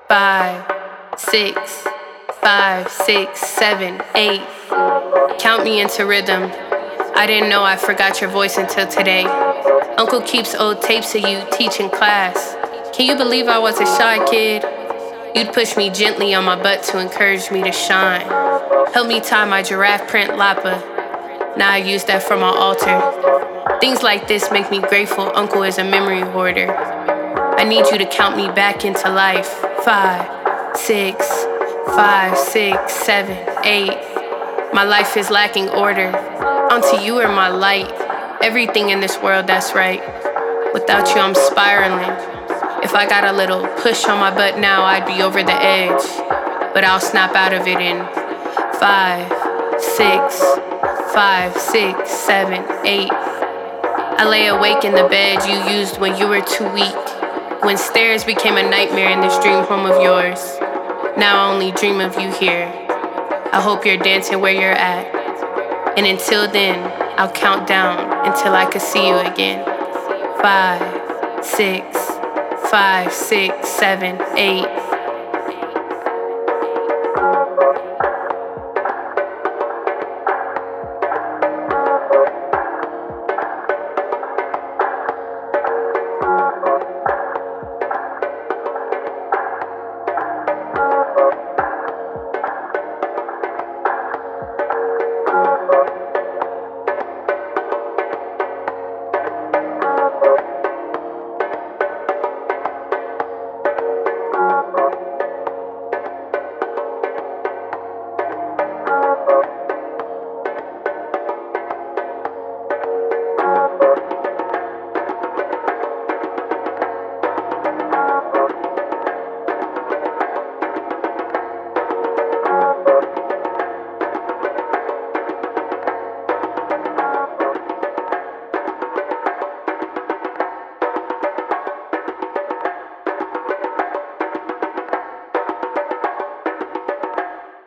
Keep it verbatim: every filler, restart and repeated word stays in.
five, six, five, six, seven, eight. Count me into rhythm. I didn't know I forgot your voice until today. Uncle keeps old tapes of you teaching class. Can you believe I was a shy kid? You'd push me gently on my butt to encourage me to shine. Help me tie my giraffe print lapa. Now I use that for my altar. Things like this make me grateful Uncle is a memory hoarder. I need you to count me back into life. Five, six, five, six, seven, eight. My life is lacking order. Onto you are my light. Everything in this world that's right. Without you, I'm spiraling. If I got a little push on my butt now, I'd be over the edge. But I'll snap out of it in five, six, five, six, seven, eight. I lay awake in the bed you used when you were too weak. When stairs became a nightmare in this dream home of yours. Now I only dream of you here. I hope you're dancing where you're at. And until then, I'll count down until I can see you again. Five, six, five, six, seven, eight.